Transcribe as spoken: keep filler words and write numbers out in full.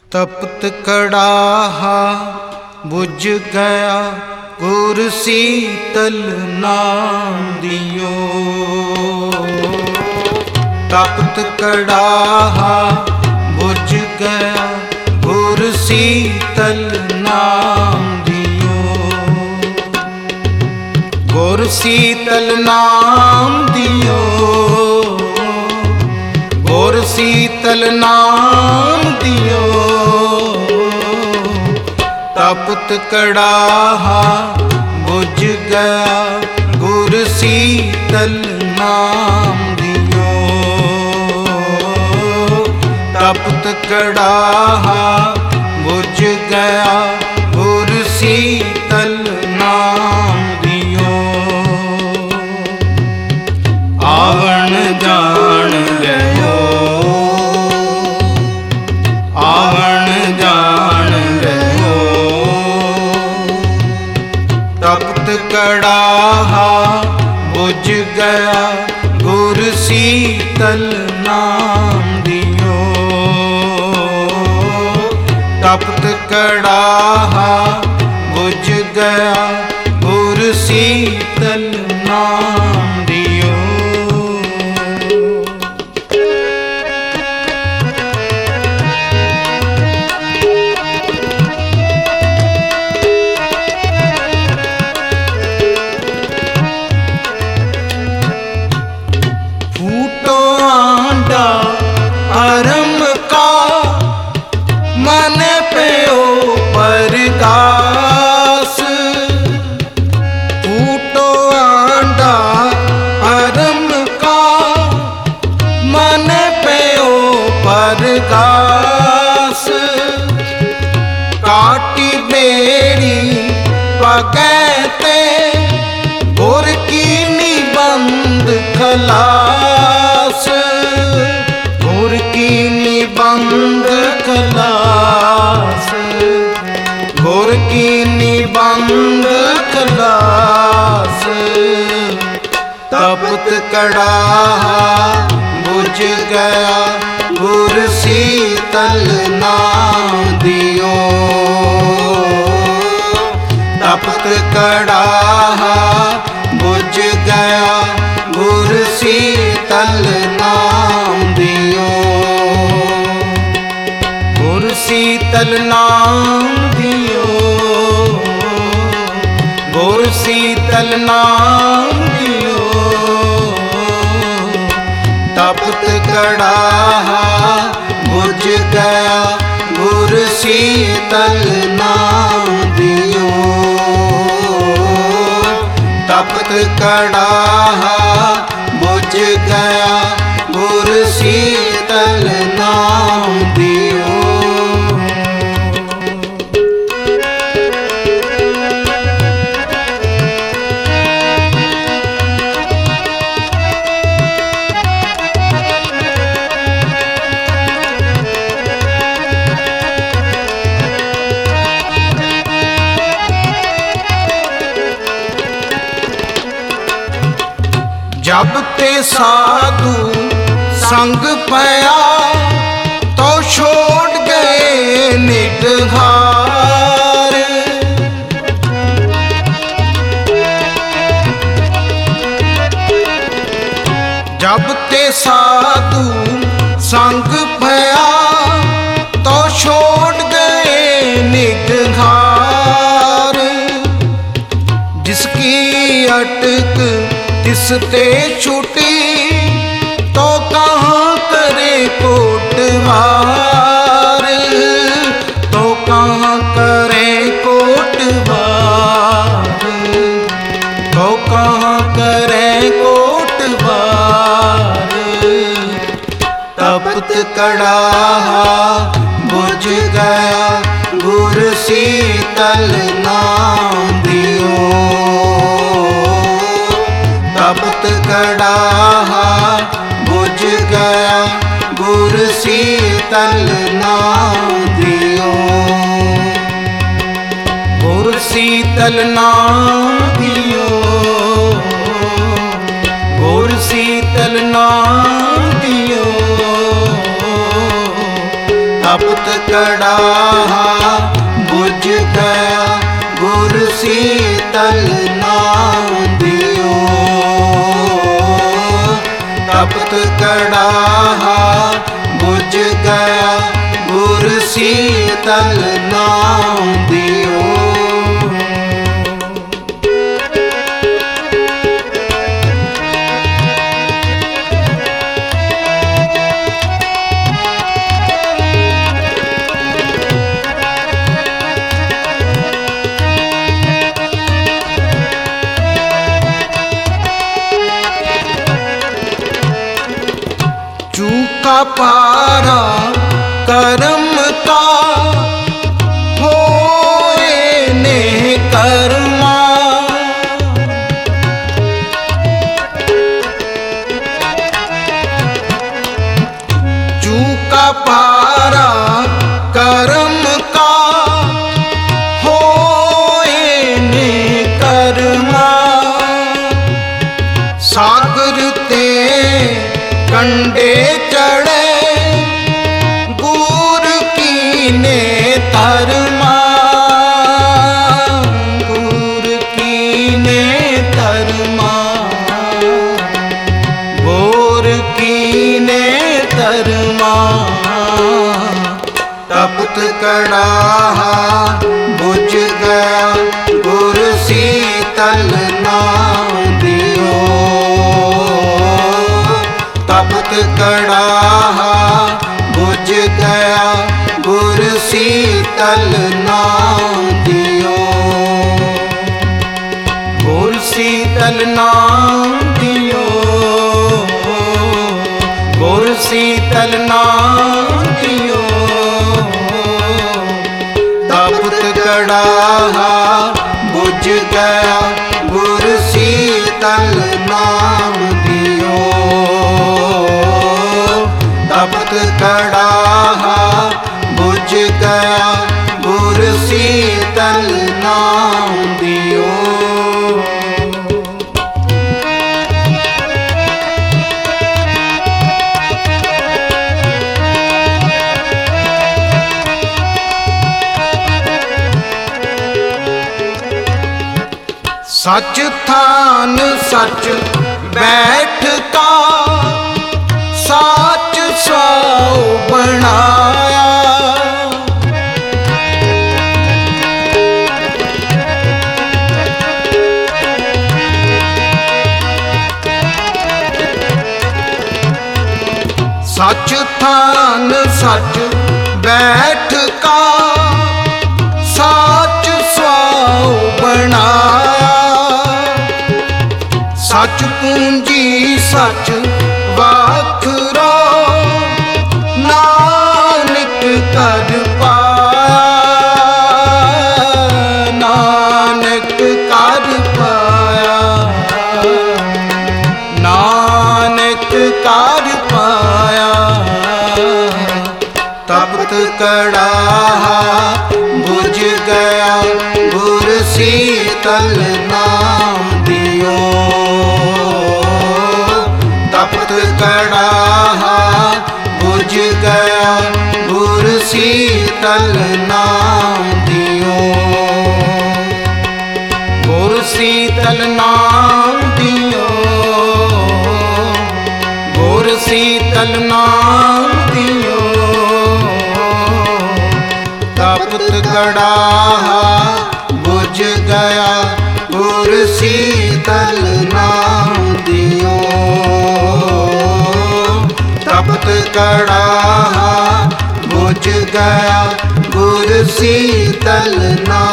तपत कड़ाहा बुझ गया गुर शीतल नाम दियो। तपत कड़ाहा बुझ गया गुर शीतल नाम दियो। गुर शीतल नाम दियो, गुर शीतल नाम दियो। तपत कड़ाहा बुझ गया गुर शीतल नाम दियो। तपत कड़ाहा बुझ गया गुर शीतल नाम दियो। आवण जान गयो, आवण जान गयो। तपत कड़ाहा बुझ गया गुर शीतल नाम दियो। तपत कड़ाहा बुझ गया गुर शीतल नाम दियो। फूटो आंडा परम का मन प्यो परगास। फूटो आंडा परम का मन प्यो परगास। काटी बेड़ी पगैते गुर की निबंध खलास। गुर की निबंध खलास, गुर की निबंध खलास। तपत कड़ाहा बुझ गया गुर शीतल नाम दियो। तपत कड़ाहा बुझ गया गुर शीतल नाम दियो। गुर शीतल नाम दियो, गुर शीतल नाम दियो। तपत कड़ाहा बुझ गया गुर शीतल नाम दियो। तपत कड़ाहा बुझ गया गुर शीतल नाम दियो। जब ते साधु संग पया तो छोड़ गए निडहार। जब ते साधु संग पया तो छोड़ गए निडहार। जिसकी अटक तिसते छूटी तो कहाँ करे कोटवार। तो कहाँ करे कोटवार, तो कहाँ करे कोटवार। तपत कड़ाहा बुझ गया गुर शीतल नाम दियो। तपत कड़ाहा बुझ गया गुर शीतल नाम दियो। गुर शीतल नाम दियो, गुर शीतल नाम दियो। तपत कड़ाहा बुझ गया गुर शीतल नाम दियो। तपत कड़ाहा बुझ गया गुर शीतल नाम दियो। चूका पारा करम का होए ने कर्मा। चूका पारा करम का होए ने कर्मा। सागर ते कंडे चढ़े गुर कीने तरमा। गुर कीने तरमा गुर कीने तरमा। तपत कड़ाहा बुझ गया गुर शीतल नाम दियो। तपत कड़ाहा बुझ गया गुर शीतल नाम दियो। गुर शीतल नाम दियो। गुर शीतल नाम दियो। तपत कड़ाहा बुझ गया गुर शीतल नाम दियो। तपत कड़ाहा बुझ गया गुर शीतल नाम दियो। सच थान सच बैठता साच सौ बनाया। सच थान सच बैठ का साच सौ बनाया। सच पूंजी सच वाखरो नानक कर पाया। नानक कर पाया। नानक कर पाया। तपत कड़ाहा बुझ गया गुर शीतल नाम दियो। तपत कड़ाहा बुझ गया गुर शीतल नाम दियो। गुर शीतल नाम दियो। गुर शीतल नाम दियो। तपत कड़ाहा बुझ गया गुर शीतल नाम दियो। तपत कड़ाहा बुझ गया गुर शीतल नाम